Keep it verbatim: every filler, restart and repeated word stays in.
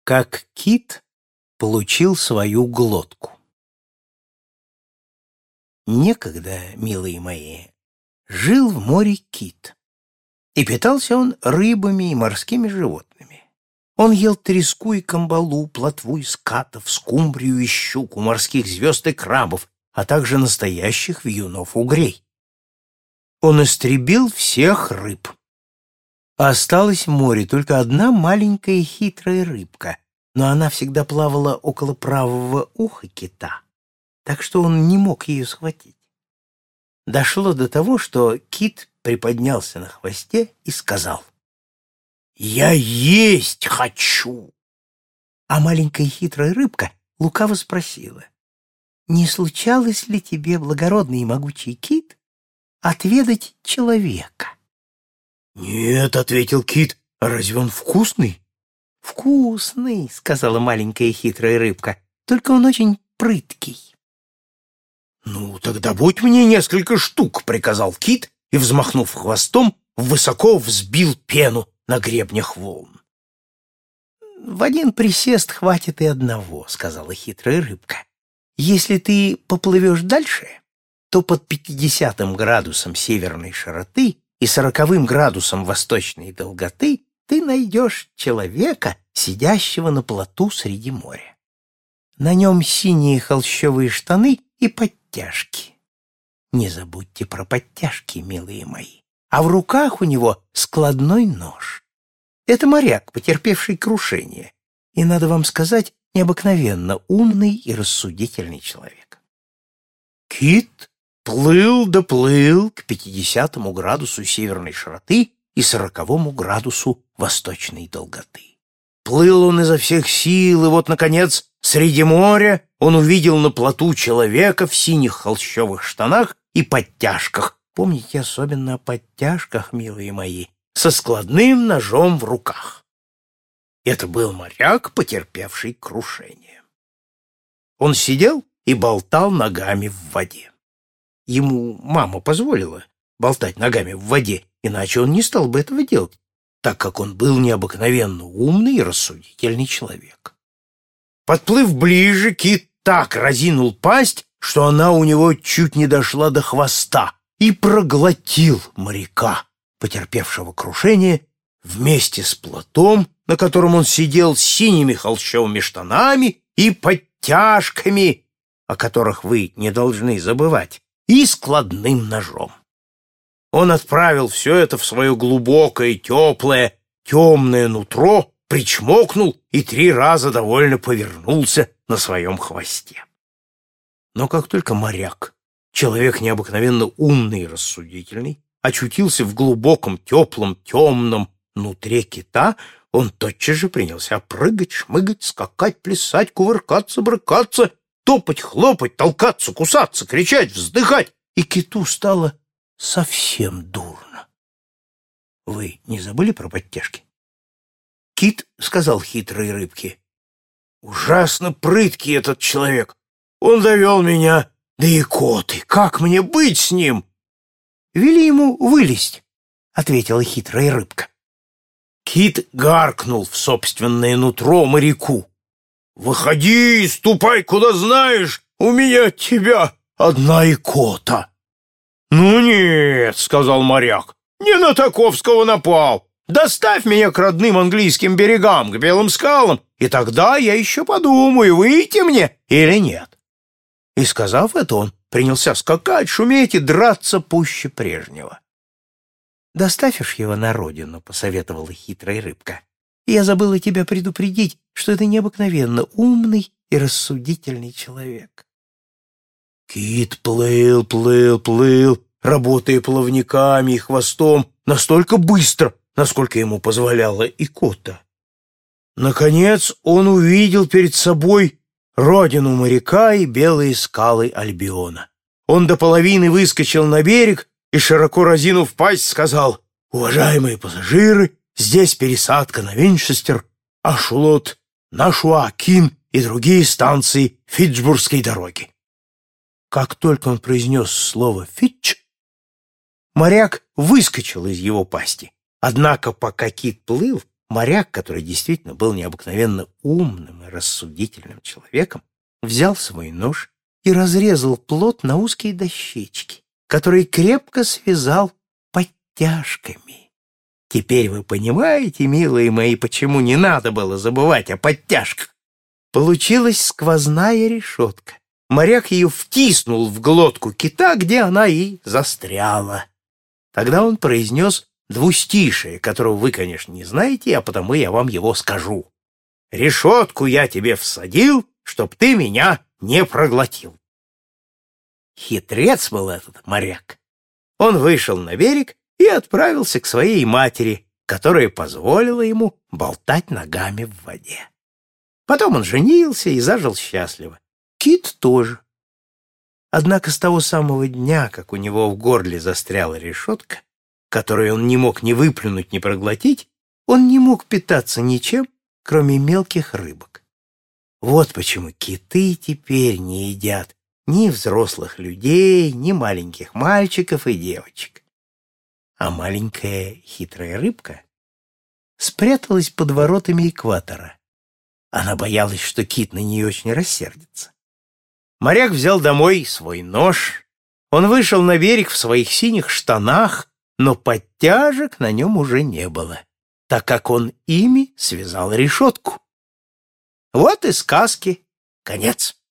Как кит получил свою глотку. Некогда, милые мои, жил в море кит, и питался он рыбами и морскими животными. Он ел треску и камбалу, плотву и скатов, скумбрию и щуку, морских звезд и крабов, а также настоящих вьюнов-угрей. Он истребил всех рыб. А осталась в море только одна маленькая хитрая рыбка, но она всегда плавала около правого уха кита, так что он не мог ее схватить. Дошло до того, что кит приподнялся на хвосте и сказал: «Я есть хочу!» А маленькая хитрая рыбка лукаво спросила: «Не случалось ли тебе, благородный и могучий кит, отведать человека?» «Нет», — ответил кит, — «а разве он вкусный?» «Вкусный», — сказала маленькая хитрая рыбка, — «только он очень прыткий». «Ну, тогда будь мне несколько штук», — приказал кит и, взмахнув хвостом, высоко взбил пену на гребнях волн. «В один присест хватит и одного», — сказала хитрая рыбка. «Если ты поплывешь дальше, то под пятидесятым градусом северной широты и сороковым градусом восточной долготы ты найдешь человека, сидящего на плоту среди моря. На нем синие холщовые штаны и подтяжки. Не забудьте про подтяжки, милые мои. А в руках у него складной нож. Это моряк, потерпевший крушение, и, надо вам сказать, необыкновенно умный и рассудительный человек». Кит плыл да плыл к пятидесятому градусу северной широты и сороковому градусу восточной долготы. Плыл он изо всех сил, и вот, наконец, среди моря он увидел на плоту человека в синих холщовых штанах и подтяжках. Помните особенно о подтяжках, милые мои, со складным ножом в руках. Это был моряк, потерпевший крушение. Он сидел и болтал ногами в воде. Ему мама позволила болтать ногами в воде, иначе он не стал бы этого делать, так как он был необыкновенно умный и рассудительный человек. Подплыв ближе, кит так разинул пасть, что она у него чуть не дошла до хвоста, и проглотил моряка, потерпевшего крушение, вместе с плотом, на котором он сидел, с синими холщовыми штанами и подтяжками, о которых вы не должны забывать, и складным ножом. Он отправил все это в свое глубокое, теплое, темное нутро, причмокнул и три раза довольно повернулся на своем хвосте. Но как только моряк, человек необыкновенно умный и рассудительный, очутился в глубоком, теплом, темном нутре кита, он тотчас же принялся прыгать, шмыгать, скакать, плясать, кувыркаться, брыкаться, топать, хлопать, толкаться, кусаться, кричать, вздыхать, и киту стало совсем дурно. Вы не забыли про подтяжки? Кит сказал хитрой рыбке: «Ужасно прыткий этот человек. Он довел меня до икоты. Как мне быть с ним?» «Вели ему вылезть», — ответила хитрая рыбка. Кит гаркнул в собственное нутро моряку: «Выходи, ступай куда знаешь, у меня от тебя одна икота». «Ну нет», — сказал моряк, — «не на таковского напал. Доставь меня к родным английским берегам, к белым скалам, и тогда я еще подумаю, выйти мне или нет». И, сказав это, он принялся скакать, шуметь и драться пуще прежнего. «Доставишь его на родину», — посоветовала хитрая рыбка. «Я забыла тебя предупредить, что это необыкновенно умный и рассудительный человек». Кит плыл, плыл, плыл, работая плавниками и хвостом настолько быстро, насколько ему позволяла икота. Наконец он увидел перед собой родину моряка и белые скалы Альбиона. Он до половины выскочил на берег и, широко разинув пасть, сказал: «Уважаемые пассажиры, здесь пересадка на Винчестер, Ашулот, Нашуа-Кин и другие станции Фитджбургской дороги». Как только он произнес слово «Фитч», моряк выскочил из его пасти. Однако, пока кит плыл, Моряк, который действительно был необыкновенно умным и рассудительным человеком, взял свой нож и разрезал плот на узкие дощечки, которые крепко связал подтяжками. Теперь вы понимаете, милые мои, почему не надо было забывать о подтяжках. Получилась сквозная решетка. Моряк ее втиснул в глотку кита, где она и застряла. Тогда он произнес двустишие, которого вы, конечно, не знаете, а потому я вам его скажу. «Решетку я тебе всадил, чтоб ты меня не проглотил». Хитрец был этот моряк. Он вышел на берег и отправился к своей матери, которая позволила ему болтать ногами в воде. Потом он женился и зажил счастливо. Кит тоже. Однако с того самого дня, как у него в горле застряла решетка, которую он не мог ни выплюнуть, ни проглотить, он не мог питаться ничем, кроме мелких рыбок. Вот почему киты теперь не едят ни взрослых людей, ни маленьких мальчиков и девочек. А маленькая хитрая рыбка спряталась под воротами экватора. Она боялась, что кит на нее очень рассердится. Моряк взял домой свой нож. Он вышел на берег в своих синих штанах, но подтяжек на нем уже не было, так как он ими связал решетку. Вот и сказки конец.